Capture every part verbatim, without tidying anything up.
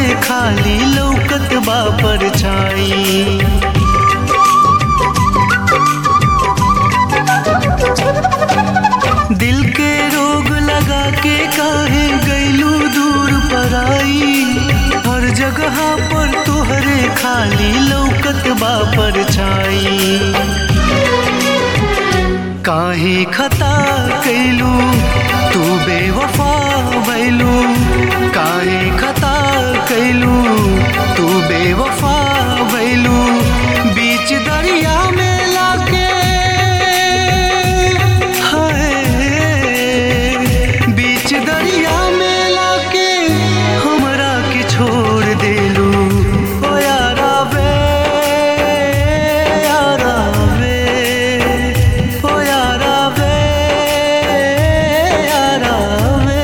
तोहरे खाली लौकत बा परछाई। दिल के रोग लगा के काहे गइलू दूर पराई। हर जगह पर तोहरे खाली लौकत बा परछाई। काहे खता कैलू तू बेवफा भइलू। काहे खता कैलू तू बेवफा भइलू। बीच दरिया में लाके हाय बीच दरिया में लाके हमरा के छोड़ देलू। ओ यारा वे यारा वे ओ यारा वे यारा वे।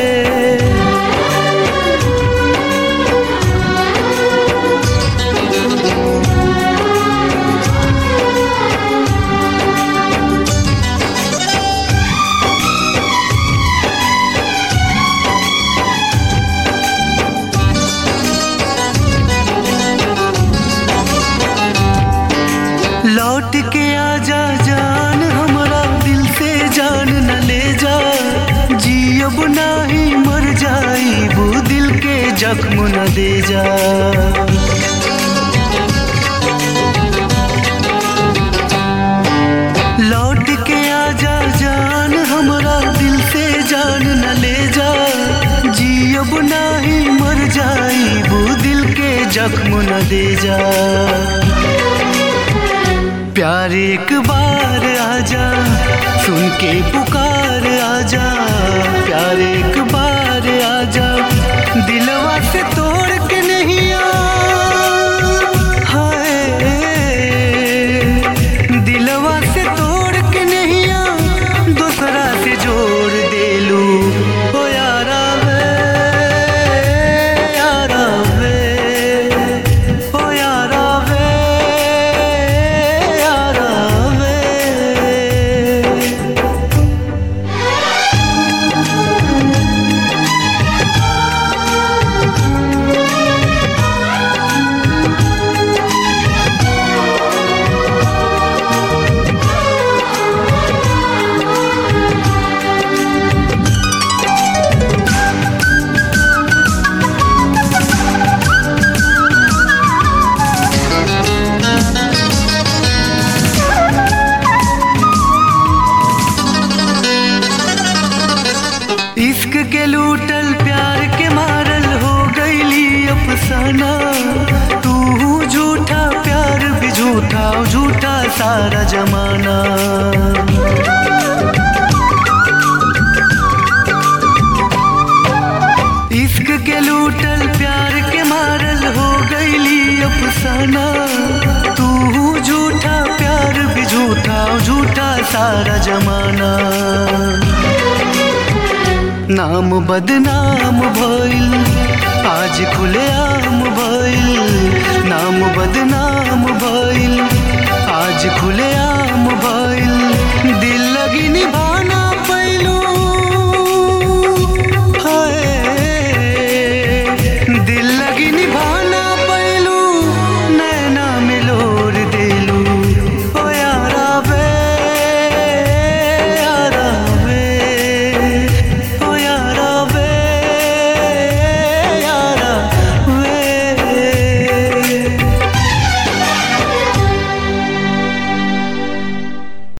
लौट के आजा जान हमरा दिल से जान न ले जा। जियब नाही मर जाइबू दिल के जख्म न दे जा। लौट के आजा जान हमरा दिल से जान न ले जा। जियब नाही मर जाइबू दिल के जख्म न दे जा। प्यार एक बार आजा सुन के पुकार आजा। प्यार एक बार आजा दिलवा से तोड़ के नहीं आ। हाय दिलवा से तोड़ के नहीं आ दूसरा से जोड़ देलू। ओ यारा वे यारा वे ओ यारा वे इश्क के लूटल प्यार के मारल हो गईली अफसाना। तू झूठा प्यार भी झूठा झूठा सारा जमाना। इश्क के लूटल प्यार के मारल हो गईली अफसाना। तू झूठा प्यार भी झूठा झूठा सारा जमाना। नाम बदनाम भइल आज खुलेआम भइल। नाम बदनाम भइल आज खुलेआम